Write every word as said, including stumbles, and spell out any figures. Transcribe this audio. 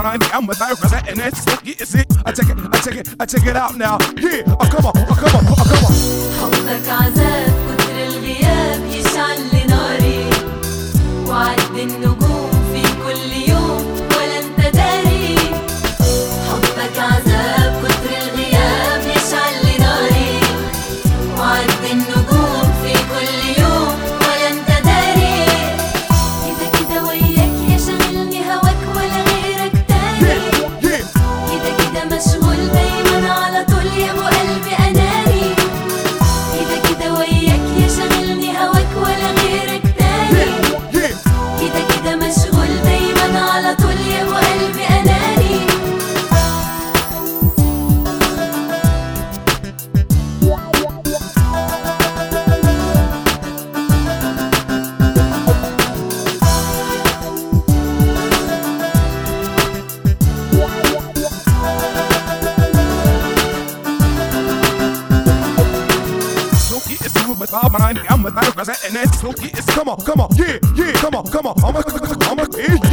mind, I'm with her, and that's it, you see. I check it, I check it, I check it out now. Yeah, oh come on, oh come on, oh come on. حبك عذاب كتر الغياب يشعل لي ناري وعد النجوم في كل يوم ولا انت داري. حبك عذاب كتر الغياب يشعل لي ناري وعد النجوم في كل يوم ولا انت داري. كده كده وياك يا شاغلني هواك ولا غيرك تاني. كده كده مشغول دايما على طول يا ابو قلبي اناني. كده كده وياك يا شاغلني هواك ولا غيرك تاني. كده كده مشغول دايما على طول يا ابو قلبي اناني. With all my mind, I'm with her, and that's so it's come on, come on, yeah, yeah, come on, come on, I'm a, I'm a, I'm a,